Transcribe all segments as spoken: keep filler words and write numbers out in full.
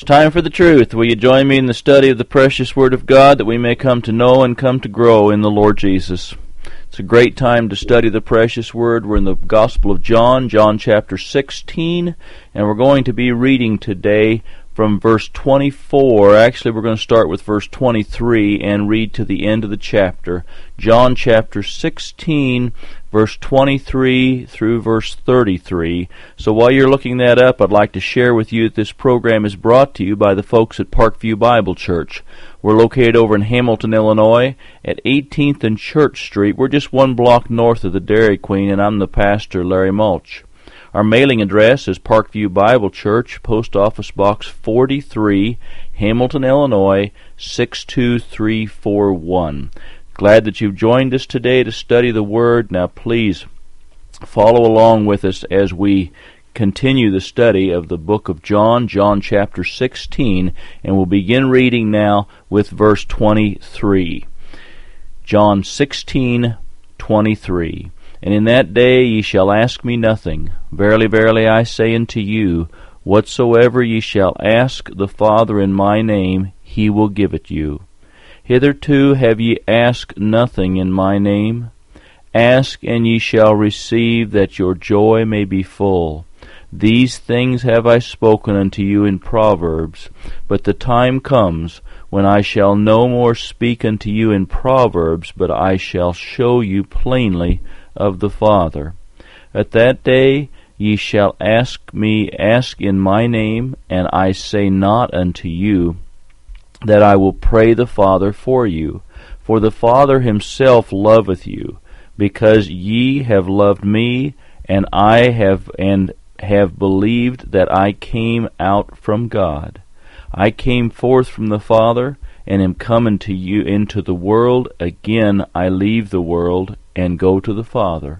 It's time for the truth. Will you join me in the study of the precious Word of God that we may come to know and come to grow in the Lord Jesus? It's a great time to study the precious Word. We're in the Gospel of John, John chapter sixteen, and we're going to be reading today from verse twenty-four. Actually, we're going to start with verse twenty-three and read to the end of the chapter. John chapter sixteen, verse twenty-three through verse thirty-three. So while you're looking that up, I'd like to share with you that this program is brought to you by the folks at Parkview Bible Church. We're located over in Hamilton, Illinois, at eighteenth and Church Street. We're just one block north of the Dairy Queen, and I'm the pastor, Larry Mulch. Our mailing address is Parkview Bible Church, Post Office Box forty-three, Hamilton, Illinois, six two three four one. Glad that you've joined us today to study the Word. Now please follow along with us as we continue the study of the book of John, John chapter sixteen, and we'll begin reading now with verse twenty-three. John sixteen twenty-three. And in that day ye shall ask me nothing. Verily, verily, I say unto you, whatsoever ye shall ask the Father in my name, he will give it you. Hitherto have ye asked nothing in my name. Ask, and ye shall receive, that your joy may be full. These things have I spoken unto you in Proverbs. But the time comes when I shall no more speak unto you in Proverbs, but I shall show you plainly of the Father. At that day ye shall ask me, ask in my name, and I say not unto you that I will pray the Father for you. For the Father himself loveth you, because ye have loved me, and I have and have believed that I came out from God. I came forth from the Father, and am come unto you into the world. Again I leave the world, and go to the Father.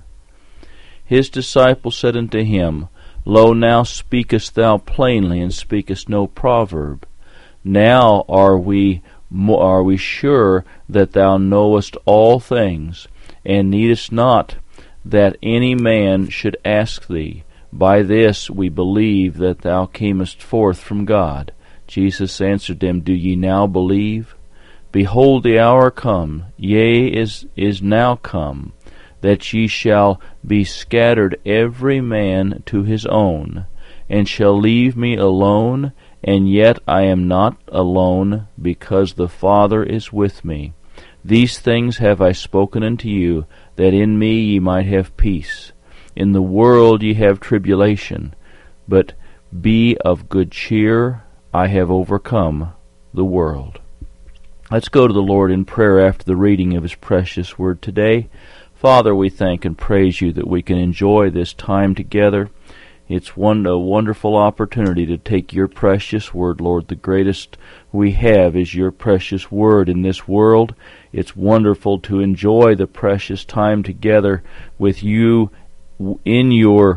His disciples said unto him, Lo, now speakest thou plainly, and speakest no proverb. Now are we are we sure that thou knowest all things, and needest not that any man should ask thee. By this we believe that thou camest forth from God. Jesus answered them, Do ye now believe? Behold, the hour come, yea, is is now come, that ye shall be scattered every man to his own, and shall leave me alone, and yet I am not alone, because the Father is with me. These things have I spoken unto you, that in me ye might have peace. In the world ye have tribulation, but be of good cheer, I have overcome the world. Let's go to the Lord in prayer after the reading of His precious Word today. Father, we thank and praise You that we can enjoy this time together. It's one a wonderful opportunity to take Your precious Word, Lord. The greatest we have is Your precious Word in this world. It's wonderful to enjoy the precious time together with You in Your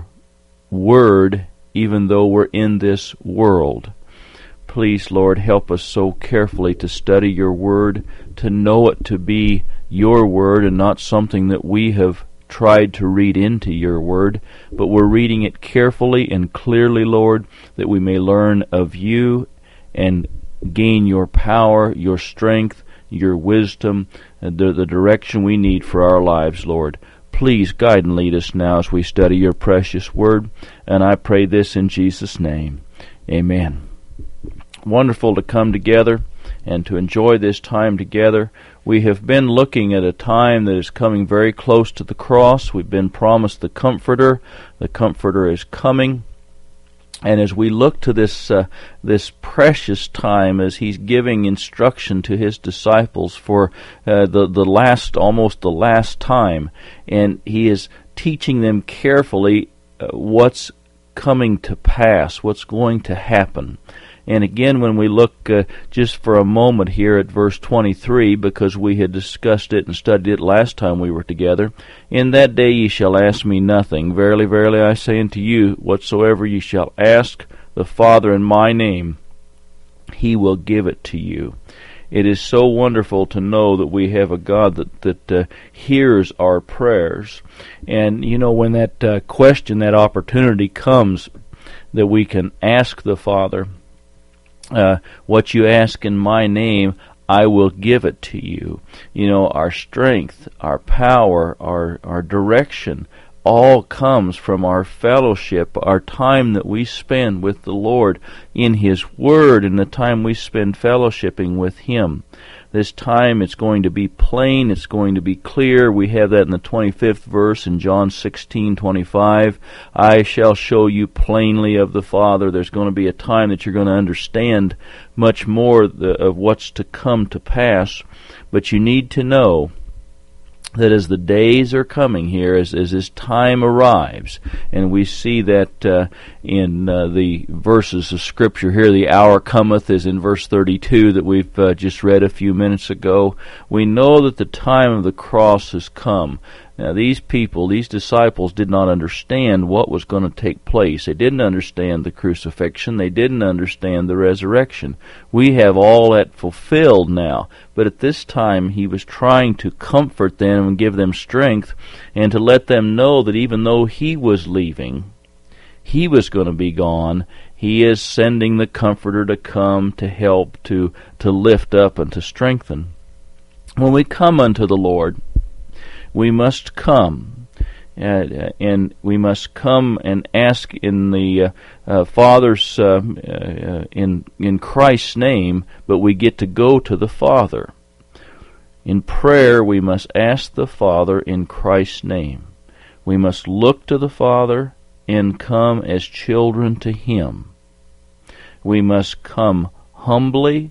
Word, even though we're in this world. Please, Lord, help us so carefully to study Your Word, to know it to be Your Word and not something that we have tried to read into Your Word, but we're reading it carefully and clearly, Lord, that we may learn of You and gain Your power, Your strength, Your wisdom, and the, the direction we need for our lives, Lord. Please guide and lead us now as we study Your precious Word, and I pray this in Jesus' name. Amen. Wonderful to come together and to enjoy this time together. We have been looking at a time that is coming very close to the cross. We've been promised the Comforter. The Comforter is coming. And as we look to this uh, this precious time, as He's giving instruction to His disciples for uh, the, the last, almost the last time, and He is teaching them carefully uh, what's coming to pass, what's going to happen. And again, when we look uh, just for a moment here at verse twenty-three, because we had discussed it and studied it last time we were together, In that day ye shall ask me nothing. Verily, verily, I say unto you, whatsoever ye shall ask the Father in my name, He will give it to you. It is so wonderful to know that we have a God that, that uh, hears our prayers. And, you know, when that uh, question, that opportunity comes that we can ask the Father, uh, what you ask in my name, I will give it to you. You know, our strength, our power, our, our direction, all comes from our fellowship, our time that we spend with the Lord in His Word, and the time we spend fellowshipping with Him. This time it's going to be plain, it's going to be clear. We have that in the twenty-fifth verse in John sixteen twenty-five. I shall show you plainly of the Father. There's going to be a time that you're going to understand much more the, of what's to come to pass. But you need to know that as the days are coming here, as, as this time arrives, and we see that uh, in uh, the verses of Scripture here, the hour cometh is in verse thirty-two that we've uh, just read a few minutes ago. We know that the time of the cross has come. Now, these people, these disciples, did not understand what was going to take place. They didn't understand the crucifixion. They didn't understand the resurrection. We have all that fulfilled now. But at this time, He was trying to comfort them and give them strength, and to let them know that even though He was leaving, He was going to be gone. He is sending the Comforter to come, to help, to, to lift up, and to strengthen. When we come unto the Lord, we must come, uh, and we must come and ask in the uh, uh, Father's, uh, uh, in in Christ's name, but we get to go to the Father. In prayer, we must ask the Father in Christ's name. We must look to the Father and come as children to Him. We must come humbly,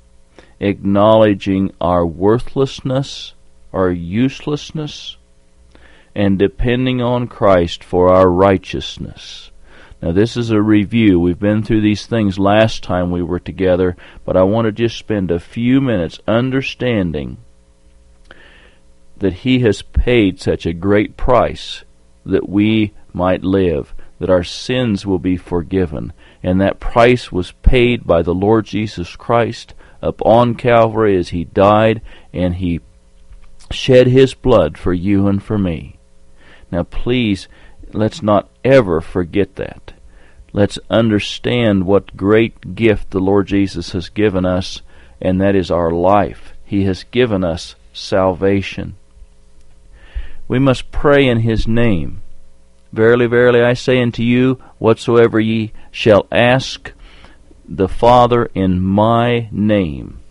acknowledging our worthlessness, our uselessness, and depending on Christ for our righteousness. Now, this is a review. We've been through these things last time we were together, but I want to just spend a few minutes understanding that He has paid such a great price that we might live, that our sins will be forgiven, and that price was paid by the Lord Jesus Christ up on Calvary as He died, and He shed His blood for you and for me. Now please, let's not ever forget that. Let's understand what great gift the Lord Jesus has given us, and that is our life. He has given us salvation. We must pray in His name. Verily, verily, I say unto you, whatsoever ye shall ask the Father in my name,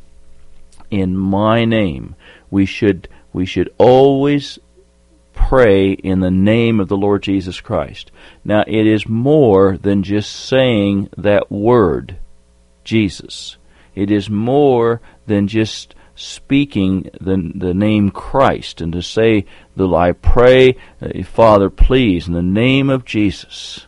in my name, we should We should always pray in the name of the Lord Jesus Christ. Now, it is more than just saying that word, Jesus. It is more than just speaking the, the name Christ, and to say that I pray, uh, Father, please, in the name of Jesus,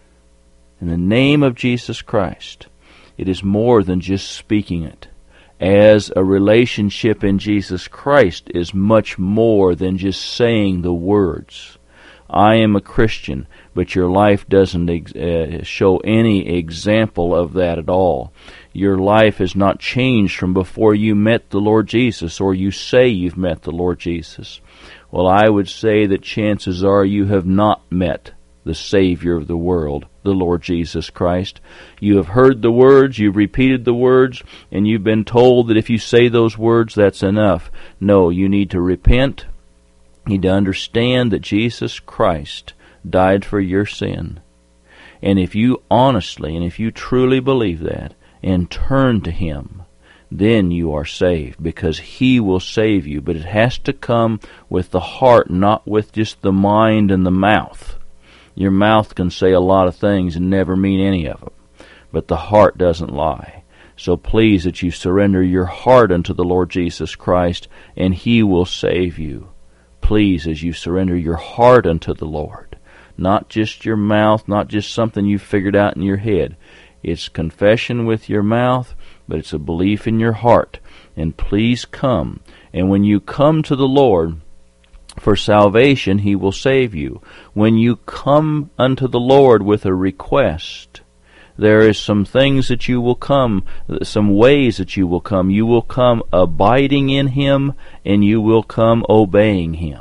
in the name of Jesus Christ. It is more than just speaking it. As a relationship in Jesus Christ is much more than just saying the words. I am a Christian, but your life doesn't ex- uh, show any example of that at all. Your life has not changed from before you met the Lord Jesus, or you say you've met the Lord Jesus. Well, I would say that chances are you have not met the Savior of the world, the Lord Jesus Christ. You have heard the words, you've repeated the words, and you've been told that if you say those words, that's enough. No, you need to repent. You need to understand that Jesus Christ died for your sin. And if you honestly and if you truly believe that and turn to Him, then you are saved, because He will save you. But it has to come with the heart, not with just the mind and the mouth. Your mouth can say a lot of things and never mean any of them, but the heart doesn't lie. So please, that you surrender your heart unto the Lord Jesus Christ, and He will save you. Please, as you surrender your heart unto the Lord, not just your mouth, not just something you've figured out in your head. It's confession with your mouth, but it's a belief in your heart. And please come. And when you come to the Lord for salvation, He will save you. When you come unto the Lord with a request, there is some things that you will come, some ways that you will come. You will come abiding in Him, and you will come obeying Him.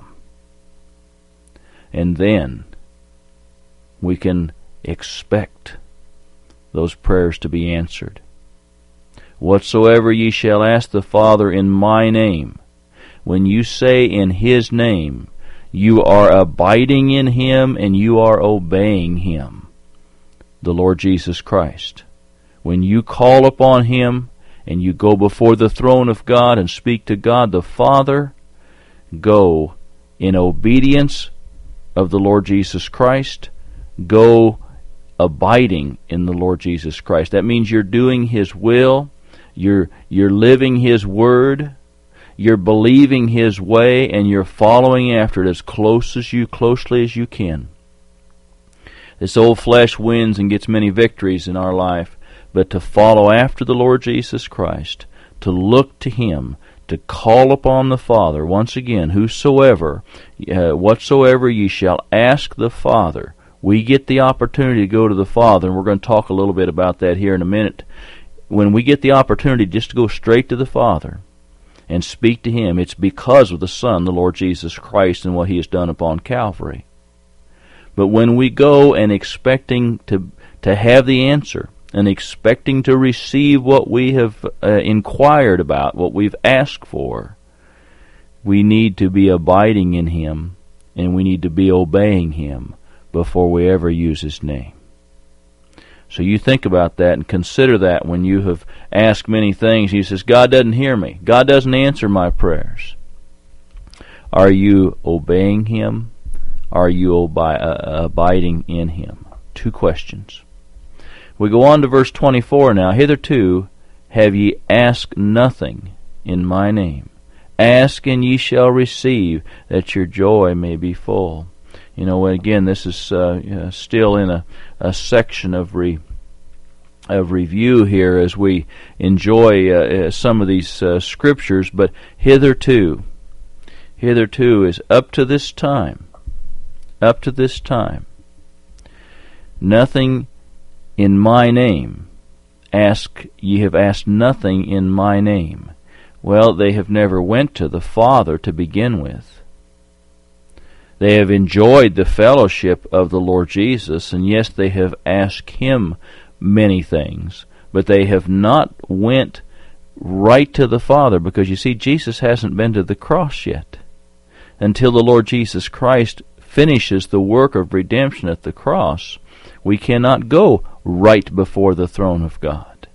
And then we can expect those prayers to be answered. Whatsoever ye shall ask the Father in my name. When you say in His name, you are abiding in Him and you are obeying Him, the Lord Jesus Christ. When you call upon Him and you go before the throne of God and speak to God the Father, go in obedience of the Lord Jesus Christ. Go abiding in the Lord Jesus Christ. That means you're doing His will. You're, you're living His word. You're believing His way, and you're following after it as close as you, closely as you can. This old flesh wins and gets many victories in our life, but to follow after the Lord Jesus Christ, to look to Him, to call upon the Father, once again, whosoever, uh, whatsoever ye shall ask the Father. We get the opportunity to go to the Father, and we're going to talk a little bit about that here in a minute. When we get the opportunity just to go straight to the Father and speak to Him, it's because of the Son, the Lord Jesus Christ, and what He has done upon Calvary. But when we go and expecting to to have the answer, and expecting to receive what we have uh, inquired about, what we've asked for, we need to be abiding in Him, and we need to be obeying Him before we ever use His name. So you think about that and consider that when you have asked many things. He says, God doesn't hear me. God doesn't answer my prayers. Are you obeying Him? Are you obi- uh, abiding in Him? Two questions. We go on to verse twenty-four now. Hitherto have ye asked nothing in my name. Ask and ye shall receive, that your joy may be full. You know, again, this is uh, uh, still in a, a section of re, of review here as we enjoy uh, uh, some of these uh, scriptures. But hitherto, hitherto is up to this time, up to this time. Nothing in my name. Ask, ye have asked nothing in my name. Well, they have never went to the Father to begin with. They have enjoyed the fellowship of the Lord Jesus, and yes, they have asked Him many things, but they have not went right to the Father, because you see, Jesus hasn't been to the cross yet. Until the Lord Jesus Christ finishes the work of redemption at the cross, we cannot go right before the throne of God.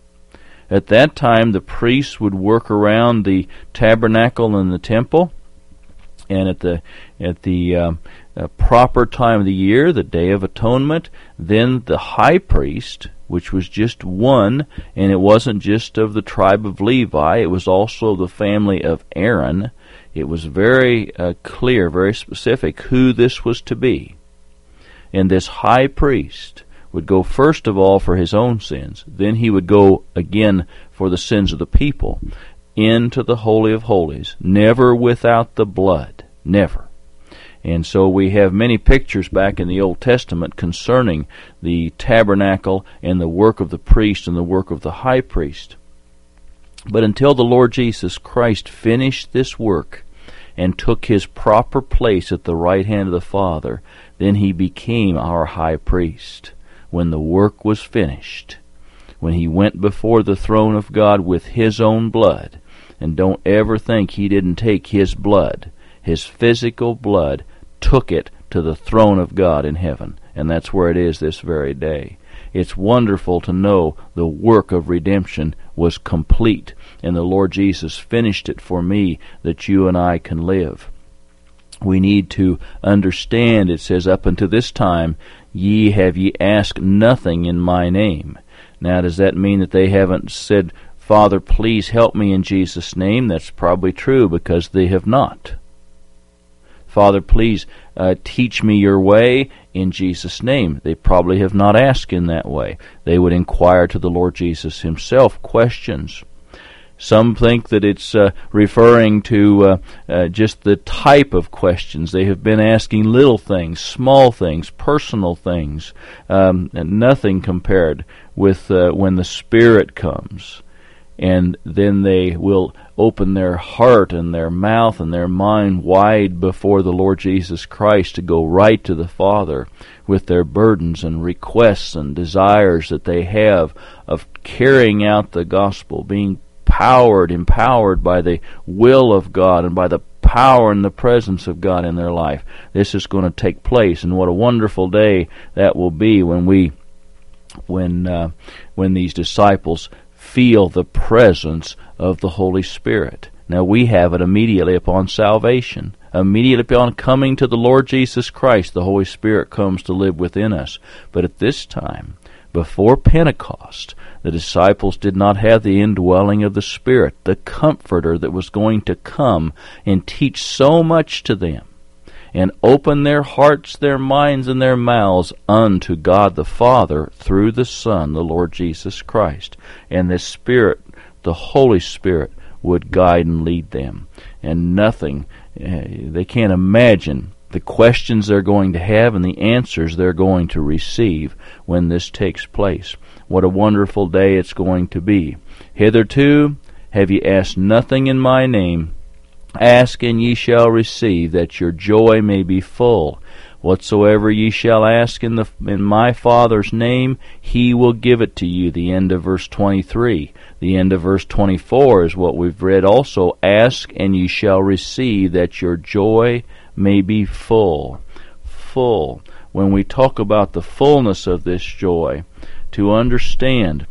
At that time, the priests would work around the tabernacle and the temple, and at the at the um, uh, proper time of the year, the Day of Atonement, then the high priest, which was just one, and it wasn't just of the tribe of Levi, it was also the family of Aaron. It was very uh, clear, very specific who this was to be. And this high priest would go first of all for his own sins, then he would go again for the sins of the people, into the Holy of Holies, never without the blood, never. And so we have many pictures back in the Old Testament concerning the tabernacle and the work of the priest and the work of the high priest. But until the Lord Jesus Christ finished this work and took His proper place at the right hand of the Father, then He became our high priest. When the work was finished, when He went before the throne of God with His own blood, and don't ever think He didn't take His blood, His physical blood, took it to the throne of God in heaven, and that's where it is this very day. It's wonderful to know the work of redemption was complete, and the Lord Jesus finished it for me, that you and I can live. We need to understand, it says, up unto this time, ye have ye asked nothing in my name. Now, does that mean that they haven't said, Father, please help me in Jesus' name? That's probably true, because they have not. Father, please uh, teach me your way in Jesus' name. They probably have not asked in that way. They would inquire to the Lord Jesus Himself questions. Some think that it's uh, referring to uh, uh, just the type of questions. They have been asking little things, small things, personal things, um, and nothing compared with uh, when the Spirit comes. and then they will open their heart and their mouth and their mind wide before the Lord Jesus Christ to go right to the Father with their burdens and requests and desires that they have of carrying out the gospel, being powered, empowered by the will of God and by the power and the presence of God in their life. This is going to take place, and what a wonderful day that will be when we, when uh, when these disciples feel the presence of the Holy Spirit. Now we have it immediately upon salvation. Immediately upon coming to the Lord Jesus Christ, the Holy Spirit comes to live within us. But at this time, before Pentecost, the disciples did not have the indwelling of the Spirit, the Comforter that was going to come and teach so much to them and open their hearts, their minds, and their mouths unto God the Father through the Son, the Lord Jesus Christ. And the Spirit, the Holy Spirit, would guide and lead them. And nothing, uh, they can't imagine the questions they're going to have and the answers they're going to receive when this takes place. What a wonderful day it's going to be. Hitherto have ye asked nothing in my name. Ask, and ye shall receive, that your joy may be full. Whatsoever ye shall ask in the in my Father's name, he will give it to you. The end of verse twenty-three. The end of verse twenty-four is what we've read also. Ask, and ye shall receive, that your joy may be full. Full. When we talk about the fullness of this joy, to understand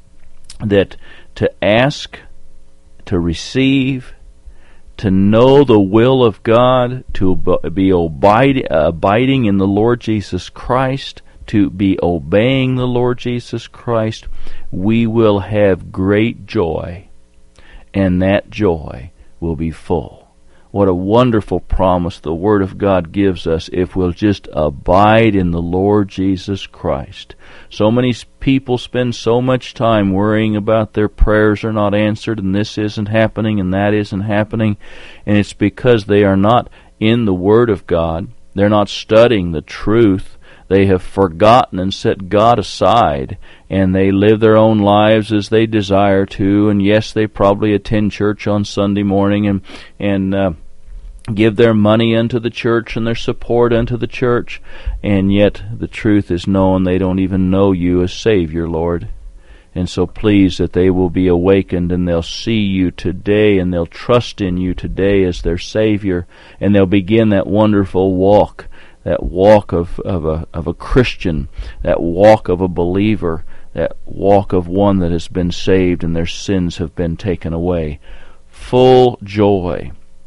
that to ask, to receive, to know the will of God, to be abide, abiding in the Lord Jesus Christ, to be obeying the Lord Jesus Christ, we will have great joy, and that joy will be full. What a wonderful promise the Word of God gives us if we'll just abide in the Lord Jesus Christ. So many people spend so much time worrying about their prayers are not answered, and this isn't happening, and that isn't happening, and it's because they are not in the Word of God. They're not studying the truth. They have forgotten and set God aside, and they live their own lives as they desire to. And yes, they probably attend church on Sunday morning and and uh, give their money unto the church and their support unto the church, and yet the truth is known. They don't even know you as Savior, Lord. And so please that they will be awakened, and they'll see you today, and they'll trust in you today as their Savior, and they'll begin that wonderful walk, that walk of, of a of a Christian, that walk of a believer, that walk of one that has been saved and their sins have been taken away. Full joy.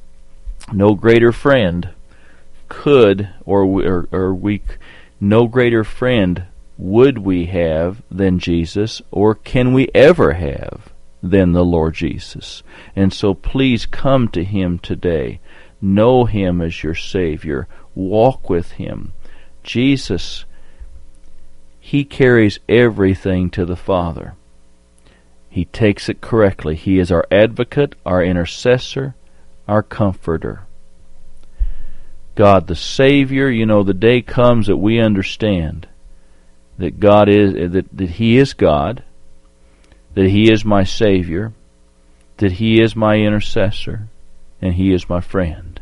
No greater friend could, or or, or we, no greater friend would we have than Jesus, or can we ever have than the Lord Jesus. And so please come to Him today. Know Him as your Savior. Walk with Him. Jesus, He carries everything to the Father. He takes it correctly. He is our advocate, our intercessor, our comforter. God the Savior, you know, the day comes that we understand that God is that, that He is God, that He is my Savior, that He is my intercessor, and He is my friend.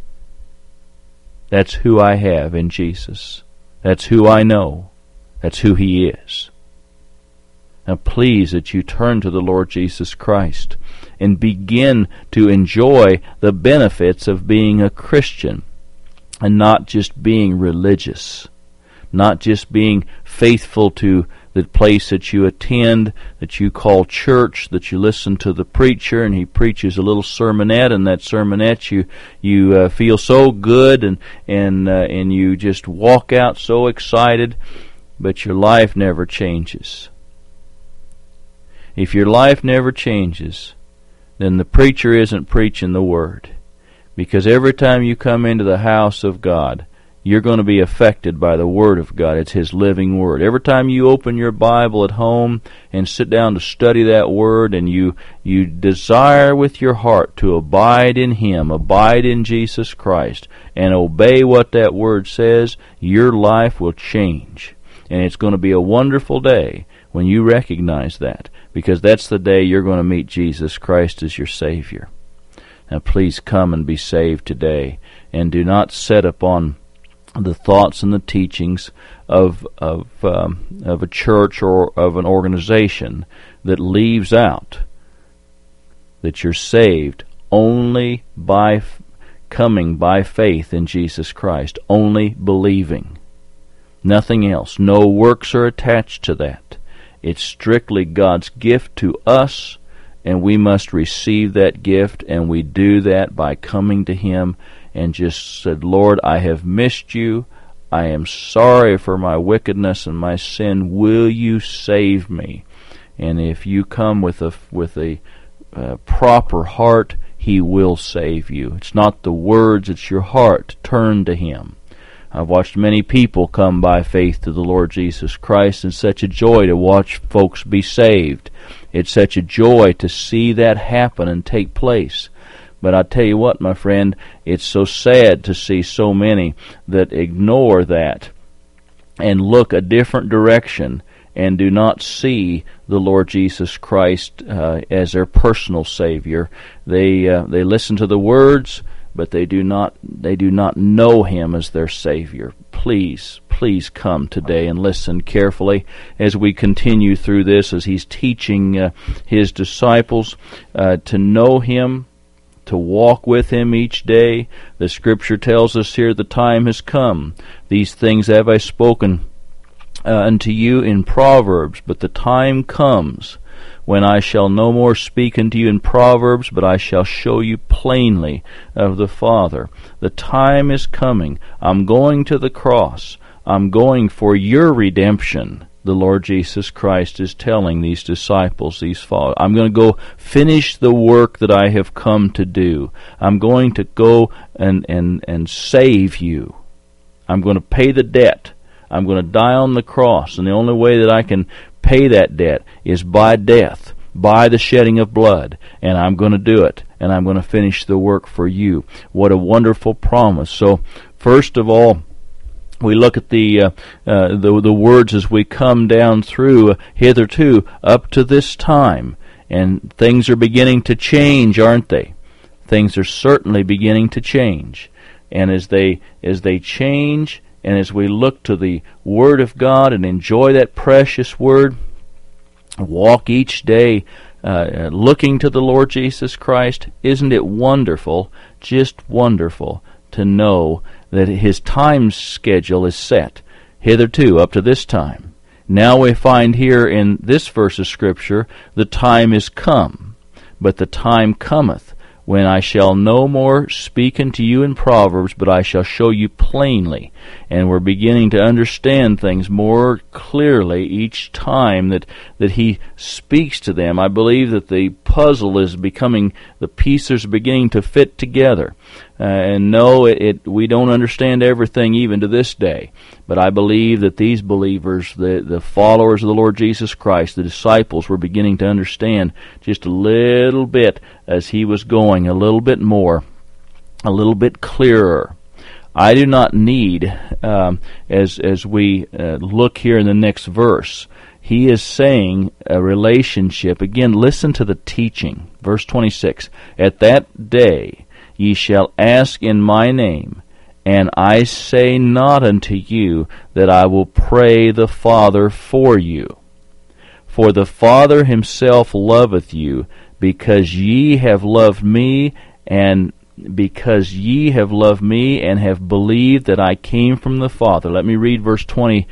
That's who I have in Jesus. That's who I know. That's who He is. Now please that you turn to the Lord Jesus Christ and begin to enjoy the benefits of being a Christian and not just being religious, not just being faithful to the place that you attend, that you call church, that you listen to the preacher and he preaches a little sermonette, and that sermonette you you uh, feel so good and and uh, and you just walk out so excited, but your life never changes. If your life never changes, then the preacher isn't preaching the Word, because every time you come into the house of God, you're going to be affected by the Word of God. It's His living Word. Every time you open your Bible at home and sit down to study that Word, and you you desire with your heart to abide in Him, abide in Jesus Christ, and obey what that Word says, your life will change. And it's going to be a wonderful day when you recognize that, because that's the day you're going to meet Jesus Christ as your Savior. Now please come and be saved today, and do not set upon the thoughts and the teachings of of um, of a church or of an organization that leaves out that you're saved only by f- coming by faith in Jesus Christ, only believing. Nothing else. No works are attached to that. It's strictly God's gift to us, and we must receive that gift, and we do that by coming to Him and just said, Lord, I have missed you. I am sorry for my wickedness and my sin. Will you save me? And if you come with a with a uh, proper heart, He will save you. It's not the words, it's your heart. Turn to Him. I've watched many people come by faith to the Lord Jesus Christ, and such a joy to watch folks be saved. It's such a joy to see that happen and take place. But I tell you what, my friend, it's so sad to see so many that ignore that and look a different direction and do not see the Lord Jesus Christ uh, as their personal Savior. They uh, they listen to the words, but they do not they do not know Him as their Savior. Please, please come today and listen carefully as we continue through this, as He's teaching uh, His disciples uh, to know Him, to walk with Him each day. The Scripture tells us here, the time has come. These things have I spoken uh, unto you in Proverbs, but the time comes when I shall no more speak unto you in Proverbs, but I shall show you plainly of the Father. The time is coming. I'm going to the cross. I'm going for your redemption. The Lord Jesus Christ is telling these disciples, these followers, I'm going to go finish the work that I have come to do. I'm going to go and, and, and save you. I'm going to pay the debt. I'm going to die on the cross, and the only way that I can pay that debt is by death, by the shedding of blood, and I'm going to do it, and I'm going to finish the work for you. What a wonderful promise. So, first of all, we look at the uh, uh, the, the words as we come down through uh, hitherto up to this time, and things are beginning to change, aren't they? Things are certainly beginning to change, and as they as they change, and as we look to the Word of God and enjoy that precious Word, walk each day uh, looking to the Lord Jesus Christ, isn't it wonderful, just wonderful, to know that His time schedule is set, hitherto, up to this time. Now we find here in this verse of Scripture, the time is come, but the time cometh, when I shall no more speak unto you in Proverbs, but I shall show you plainly. And we're beginning to understand things more clearly each time that, that He speaks to them. I believe that the puzzle is becoming, the pieces are beginning to fit together. Uh, and no, it, it we don't understand everything even to this day. But I believe that these believers, the, the followers of the Lord Jesus Christ, the disciples, were beginning to understand just a little bit as He was going, a little bit more, a little bit clearer. I do not need, um, as as we uh, look here in the next verse, He is saying a relationship. Again, listen to the teaching. Verse twenty-six, at that day ye shall ask in my name, and I say not unto you that I will pray the Father for you. For the Father Himself loveth you, because ye have loved me, and because ye have loved me and have believed that I came from the Father. Let me read verse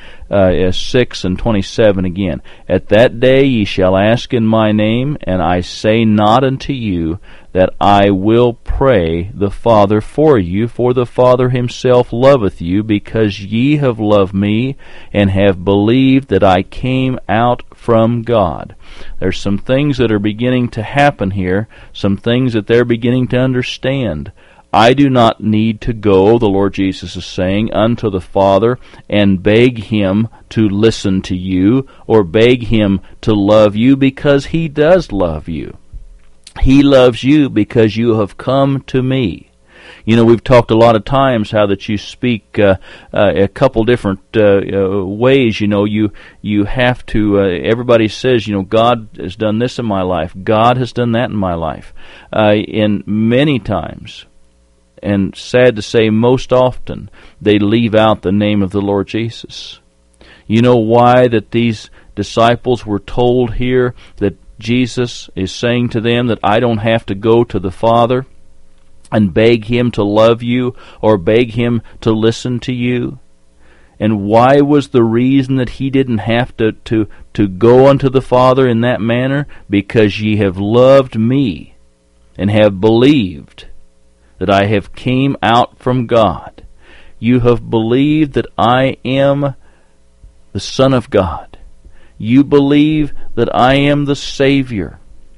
twenty-six and twenty-seven again. At that day ye shall ask in my name, and I say not unto you that I will pray the Father for you, for the Father Himself loveth you, because ye have loved me and have believed that I came out from God. There's some things that are beginning to happen here, some things that they're beginning to understand. I do not need to go, the Lord Jesus is saying, unto the Father and beg Him to listen to you or beg Him to love you, because He does love you. He loves you because you have come to me. You know, we've talked a lot of times how that you speak uh, uh, a couple different uh, uh, ways. You know, you you have to. Uh, everybody says, you know, God has done this in my life. God has done that in my life. Uh, in many times, and sad to say, most often they leave out the name of the Lord Jesus. You know why that these disciples were told here that Jesus is saying to them that I don't have to go to the Father and beg Him to love you or beg Him to listen to you? And why was the reason that He didn't have to, to, to go unto the Father in that manner? Because ye have loved me and have believed that I have came out from God. You have believed that I am the Son of God. You believe that I am the Savior.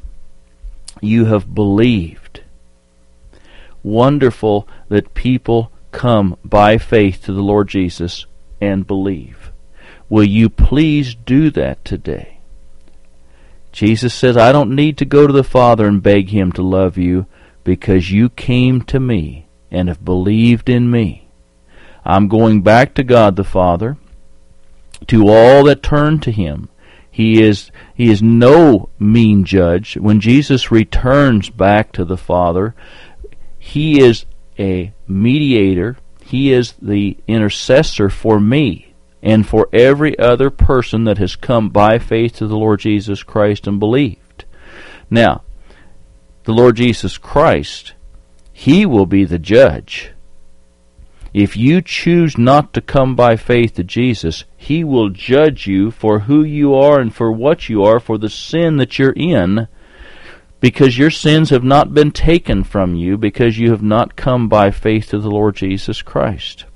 You have believed. Wonderful that people come by faith to the Lord Jesus and believe. Will you please do that today? Jesus says, I don't need to go to the Father and beg Him to love you because you came to me and have believed in me. I'm going back to God the Father. To all that turn to Him, He is He is no mean judge. When Jesus returns back to the Father, He is a mediator. He is the intercessor for me and for every other person that has come by faith to the Lord Jesus Christ and believed. Now, the Lord Jesus Christ, He will be the judge. If you choose not to come by faith to Jesus, He will judge you for who you are and for what you are, for the sin that you're in, because your sins have not been taken from you, because you have not come by faith to the Lord Jesus Christ.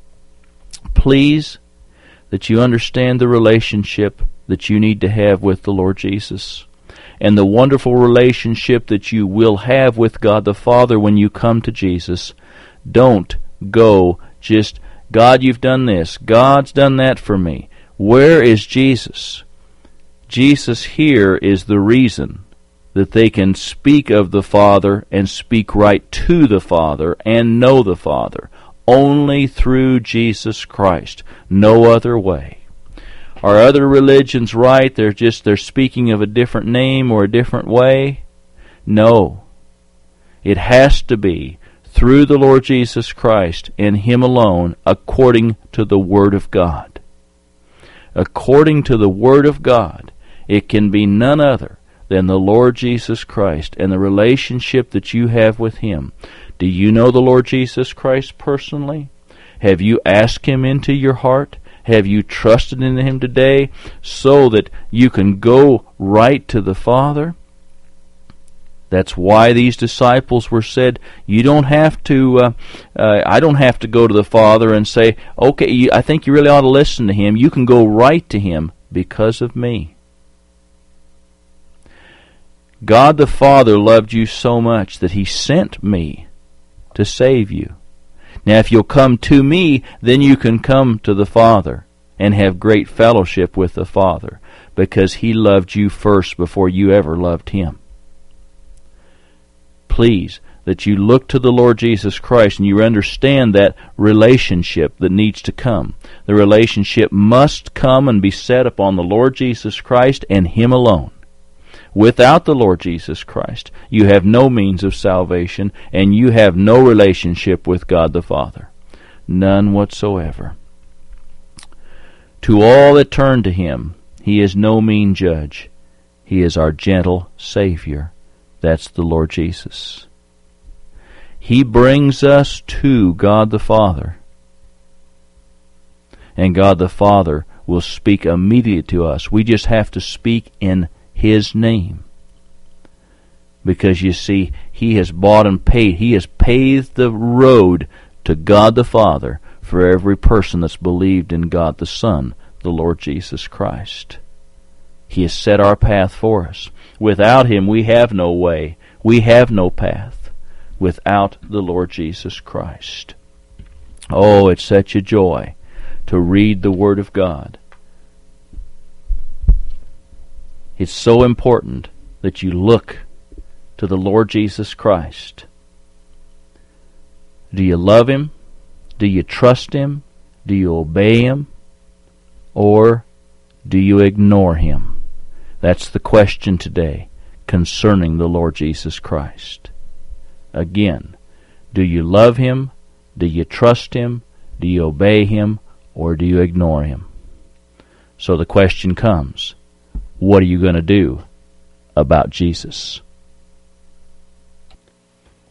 Please, that you understand the relationship that you need to have with the Lord Jesus, and the wonderful relationship that you will have with God the Father when you come to Jesus. Don't go just, God, you've done this. God's done that for me. Where is Jesus? Jesus here is the reason that they can speak of the Father and speak right to the Father and know the Father. Only through Jesus Christ. No other way. Are other religions right? They're just, they're speaking of a different name or a different way? No. It has to be through the Lord Jesus Christ and Him alone, according to the Word of God. According to the Word of God, it can be none other than the Lord Jesus Christ and the relationship that you have with Him. Do you know the Lord Jesus Christ personally? Have you asked Him into your heart? Have you trusted in Him today so that you can go right to the Father? That's why these disciples were said, you don't have to, uh, uh, I don't have to go to the Father and say, okay, you, I think you really ought to listen to Him. You can go right to Him because of me. God the Father loved you so much that He sent me to save you. Now if you'll come to me, then you can come to the Father and have great fellowship with the Father, because He loved you first before you ever loved Him. Please, that you look to the Lord Jesus Christ and you understand that relationship that needs to come. The relationship must come and be set upon the Lord Jesus Christ and Him alone. Without the Lord Jesus Christ, you have no means of salvation, and you have no relationship with God the Father. None whatsoever. To all that turn to Him, He is no mean judge. He is our gentle Savior. That's the Lord Jesus. He brings us to God the Father. And God the Father will speak immediately to us. We just have to speak in His name. Because you see, He has bought and paid. He has paved the road to God the Father for every person that's believed in God the Son, the Lord Jesus Christ. He has set our path for us. Without Him, we have no way. We have no path without the Lord Jesus Christ. Oh, it's such a joy to read the Word of God. It's so important that you look to the Lord Jesus Christ. Do you love Him? Do you trust Him? Do you obey Him? Or do you ignore Him? That's the question today concerning the Lord Jesus Christ. Again, do you love Him? Do you trust Him? Do you obey Him? Or do you ignore Him? So the question comes, what are you going to do about Jesus?